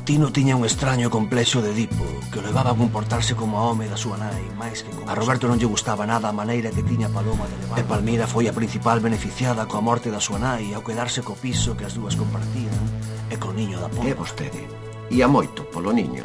Tino tiña un extraño complexo de Edipo que o levaba a comportarse como a home da súa nai, máis que como... A Roberto non lle gustaba nada a maneira que tiña Paloma de levar. E Palmira foi a principal beneficiada coa morte da súa nai ao quedarse co piso que as dúas compartían e co niño da pompa. E vostede ia moito polo niño.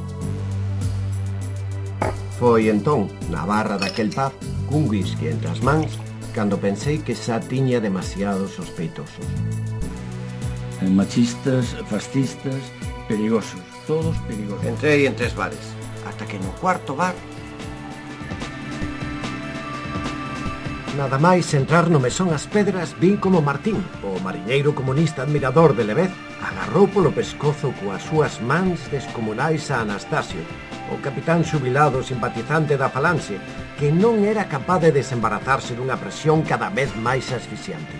Foi entón, na barra daquel pub, cun whisky entre as mans, cando pensei que xa tiña demasiados sospeitosos. Machistas, fascistas, perigosos, todos perigosos. Entrei en 3 bares, ata que no cuarto bar... Nada máis entrar no Mesón As Pedras, vin como Martín, o mariñeiro comunista admirador de Levez, agarrou polo pescozo coas súas mans descomunais a Anastasio, o capitán xubilado simpatizante da Falanxe, que non era capaz de desembarazarse dunha presión cada vez máis asfixiante.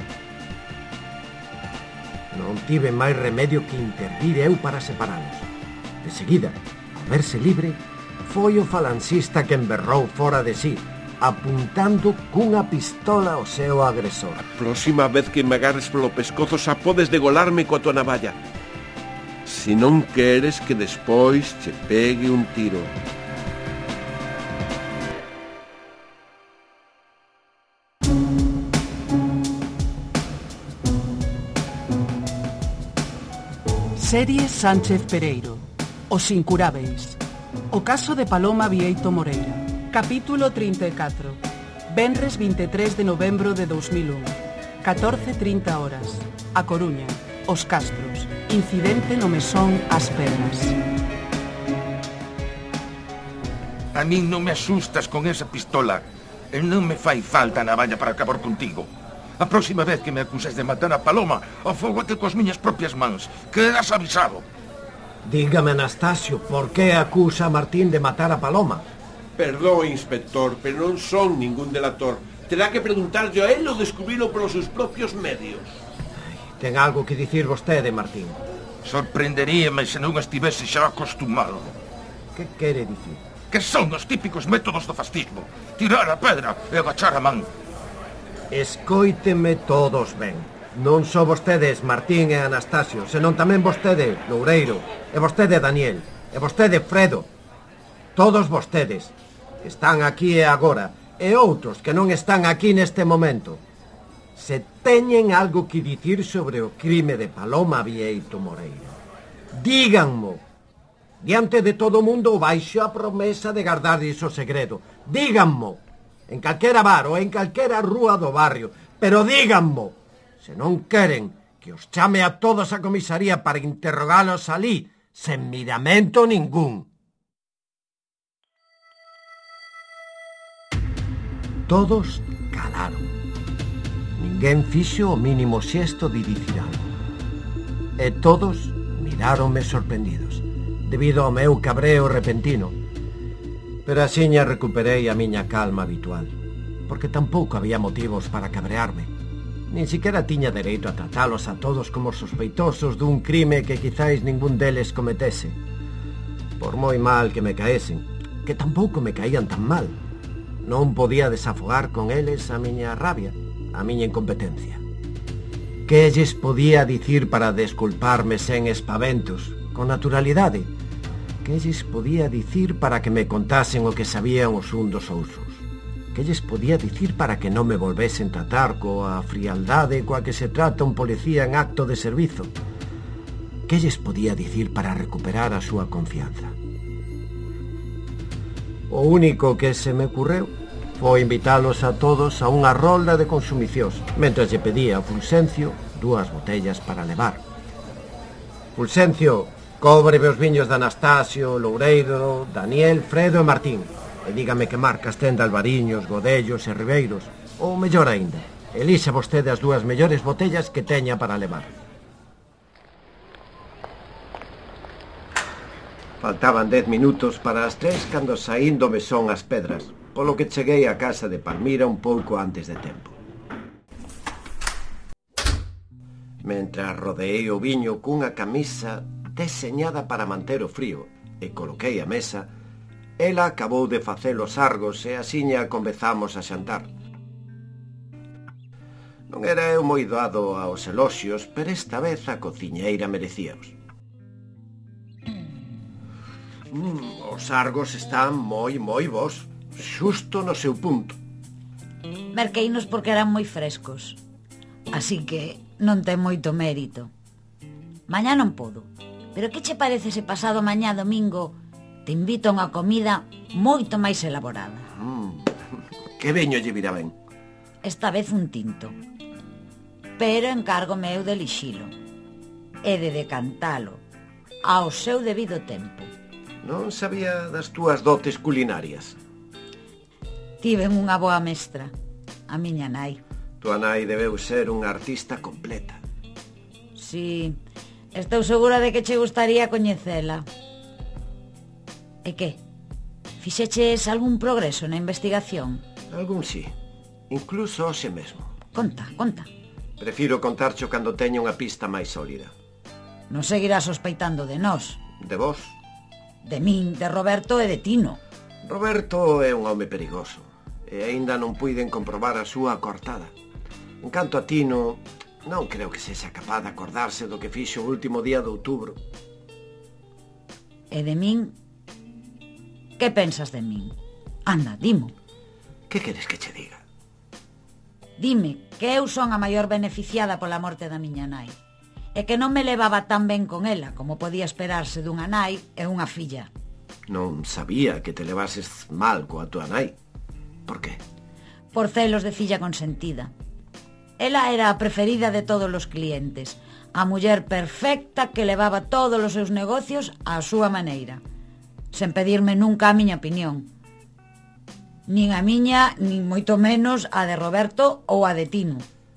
Non tive máis remedio que intervir eu para separalos. De seguida, ao verse libre, foi o falanxista que emberrou fora de sí, apuntando cunha pistola ao seu agresor. A próxima vez que me agarres polo pescozo xa podes degolarme coa tua navalla. Se non queres que despois che pegue un tiro. Serie Sánchez Pereiro. Os incurábeis. O caso de Paloma Vieito Moreira. Capítulo 34. Venres 23 de novembro de 2001. 14:30 horas. A Coruña. Os Castros. Incidente no Mesón As Pedras. A min non me asustas con esa pistola. E non me fai falta a navalla para acabar contigo. A próxima vez que me acuses de matar a Paloma, afógate coas miñas propias mans. Quedas avisado. Dígame, Anastasio, por que acusa a Martín de matar a Paloma? Perdón, inspector, pero non son ningún delator. Terá que preguntarlle a él ou descubrilo polos seus propios medios. Ten algo que dicir vostede, Martín. Sorprenderíame se non estivese xa acostumado. Que quere dicir? Que son os típicos métodos do fascismo. Tirar a pedra e agachar a man. Escóiteme todos ben. Non só vostedes, Martín e Anastasio, senón tamén vostede, Loureiro, e vostede, Daniel, e vostede, Fredo. Todos vostedes que están aquí e agora, e outros que non están aquí neste momento. Se teñen algo que dicir sobre o crime de Paloma Vieito Moreira, díganmo, diante de todo o mundo baixo a promesa de guardar iso segredo. Díganmo, en calquera bar ou en calquera rúa do barrio, pero díganmo, se non queren que os chame a todos a comisaría para interrogalos alí, sen miramento ningún. Todos calaron. Ninguén fixo o mínimo xesto de dicir algo. E todos miráronme sorprendidos, debido ao meu cabreo repentino. Pero axiña recuperei a miña calma habitual, porque tampouco había motivos para cabrearme. Nin siquiera tiña dereito a tratalos a todos como sospeitosos dun crime que quizáis ningún deles cometese. Por moi mal que me caesen, que tampouco me caían tan mal, non podía desafogar con eles a miña rabia, a miña incompetencia. Que lles podía dicir para desculparme sen espaventos, con naturalidade? Que lles podía dicir para que me contasen o que sabían os un dos outros? Que lles podía dicir para que non me volvesen tratar coa frialdade coa que se trata un policía en acto de servizo? Que lles podía dicir para recuperar a súa confianza? O único que se me ocurreu foi invitalos a todos a unha rolda de consumicións, mentres lle pedía a Fulgencio 2 botellas para levar. Fulgencio, cóbreme os viños de Anastasio, Loureiro, Daniel, Fredo e Martín. E dígame que marcas ten de Albariños, Godellos e Ribeiros. Ou mellor aínda, elixa vostede as 2 mellores botellas que teña para levar. Faltaban 10 minutos para as 3 cando saín do Mesón As Pedras, polo que cheguei á casa de Palmira un pouco antes de tempo. Mentras rodeei o viño cunha camisa deseñada para manter o frío e coloquei a mesa, ela acabou de facer os argos e asiña comezamos a xantar. Non era eu moi doado aos eloxios, pero esta vez a cociñeira merecíaos. Os argos están moi bos, xusto no seu punto. Merqueinos porque eran moi frescos. Así que non ten moito mérito. Mañá non podo. Pero que che parece se pasado mañá domingo te invito a unha comida moito máis elaborada? Que veño lle virá ben? Esta vez un tinto. Pero encargo meu de lixilo e de decantalo ao seu debido tempo. Non sabía das túas dotes culinarias. Tiven unha boa mestra, a miña nai. Tua nai debeu ser unha artista completa. Si, estou segura de que che gustaría coñecela. E que? Fixeches algún progreso na investigación? Algún sí, incluso hoxe mesmo. Conta. Prefiro contarcho cando teña unha pista máis sólida. Non seguirás sospeitando de nós. De vos? De min, de Roberto e de Tino. Roberto é un home perigoso e aínda non puiden comprobar a súa coartada. En canto a Tino, non creo que sexa capaz de acordarse do que fixo o último día de outubro. E de min? Que pensas de min? Anda, dimo. Que queres que che diga? Dime que eu son a maior beneficiada pola morte da miña nai e que non me levaba tan ben con ela como podía esperarse dunha nai e unha filla. Non sabía que te levases mal coa tua nai. Por qué? Por celos de filla consentida. Ela era a preferida de todos os clientes, a muller perfecta que levaba todos os seus negocios á súa maneira, sen pedirme nunca a miña opinión. Nin a miña, nin moito menos a de Roberto ou a de Tino.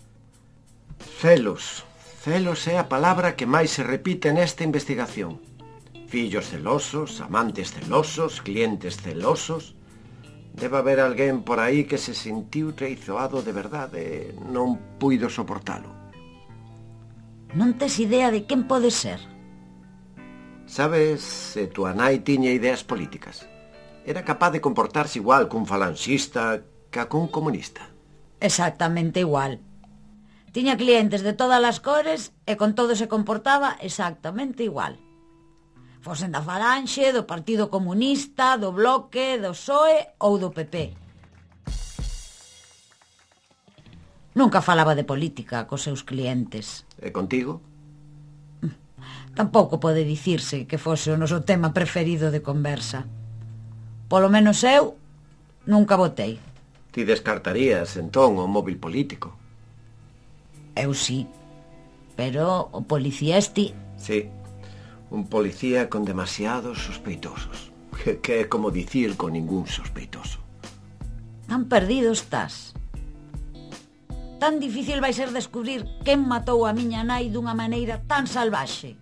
Celos é a palabra que máis se repite nesta investigación. Fillos celosos, amantes celosos, clientes celosos. Debe haber alguén por aí que se sentiu traizoado de verdade e non puido soportalo. Non tes idea de quen pode ser? Sabes se tua nai tiña ideas políticas? Era capaz de comportarse igual cun falanxista que cun comunista? Exactamente igual. Tiña clientes de todas as cores e con todo se comportaba exactamente igual. Fosen da Falanxe, do Partido Comunista, do Bloque, do PSOE ou do PP. Nunca falaba de política cos seus clientes. E contigo? Tampouco pode dicirse que fose o noso tema preferido de conversa. Polo menos eu nunca votei. Ti descartarías, entón, o móvil político? Eu sí, pero o policía esti... Sí, un policía con demasiados sospeitosos. Que é como dicir con ningún sospeitoso. Tan perdido estás. Tan difícil vai ser descubrir quen matou a miña nai dunha maneira tan salvaxe.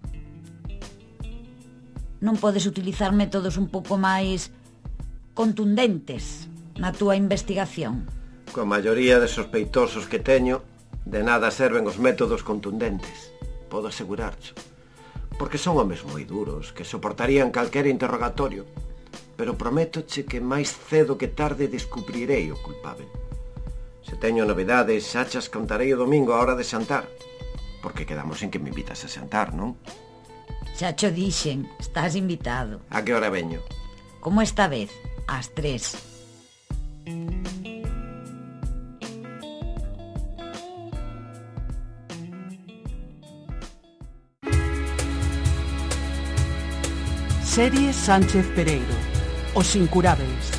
Non podes utilizar métodos un pouco máis contundentes na túa investigación? Coa maioría de sospeitosos que teño, de nada serven os métodos contundentes, podo asegurarcho. Porque son homes moi duros, que soportarían calquera interrogatorio, pero prométoche que máis cedo que tarde descubrirei o culpável. Se teño novedades, xa chas contarei o domingo a hora de xantar, porque quedamos en que me invitas a xantar, non? Xa cho dixen, estás invitado. A que hora veño? Como esta vez, ás 3. Serie Sánchez Pereiro, Os Incurábeis.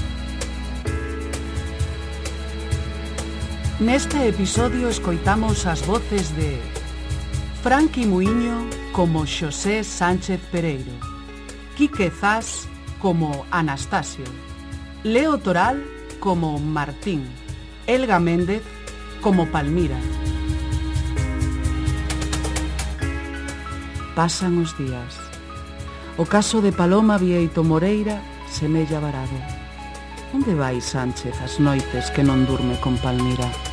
Neste episodio escoitamos as voces de Franqui Muiño como Xosé Sánchez Pereiro, Quique Zas como Anastasio, Leo Toral como Martín, Elga Méndez como Palmira. Pasan os días. O caso de Paloma Bieito Moreira semella varado. Onde vai Sánchez as noites que non durme con Palmira?